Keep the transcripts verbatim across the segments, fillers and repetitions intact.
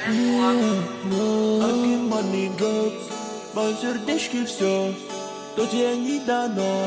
Один money drugs, в моем сердечке все, то тебе не дано.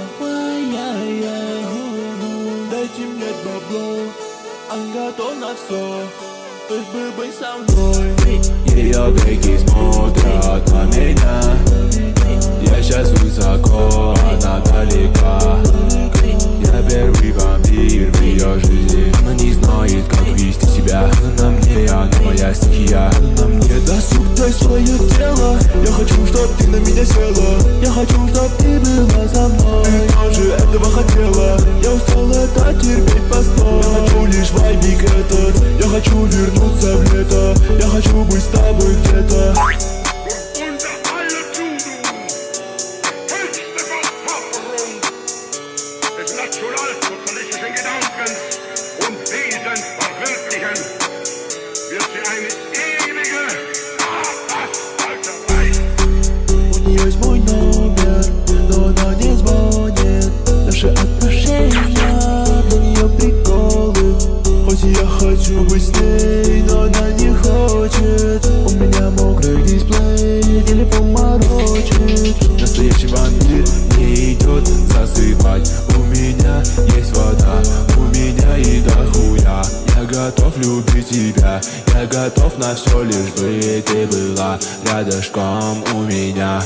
Дайте мне бабло, он готов на все, лишь бы быть со мной. Ее веки смотрят на меня, я сейчас высоко, она далека. Я первый вампир в ее жизни. Она не знает, как вести себя. Она на мне, она моя стихия. Она на мне. Досуг, дай свое тело. Я хочу, чтоб ты на меня села. Я хочу, чтоб ты была со мной. Ты тоже этого хотела. Я устал это терпеть постой. Я хочу лишь вайбик этот. Я хочу вернуться в лето. Я хочу быть с тобой где-то. Natural sozialistischen Gedankens und Wesens verwirklichen, wird sie eine ewige Arbeitshalterei. У нее есть мой номер, но она не звонит. Наши отношения, для нее приколы. Хоть я хочу быть с ней, но она не хочет. У меня мокрый дисплей, телефон морочит. Настоящий вампир не идет засыпать. У меня есть вода, у меня и дохуя. Я готов любить тебя, я готов на все, лишь бы ты была рядышком у меня.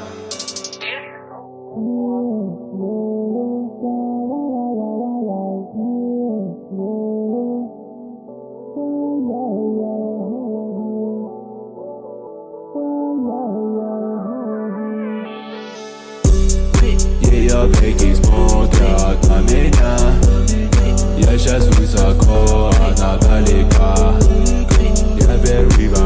Ее веки смотрят на меня, я сейчас высоко, она далека. Я первый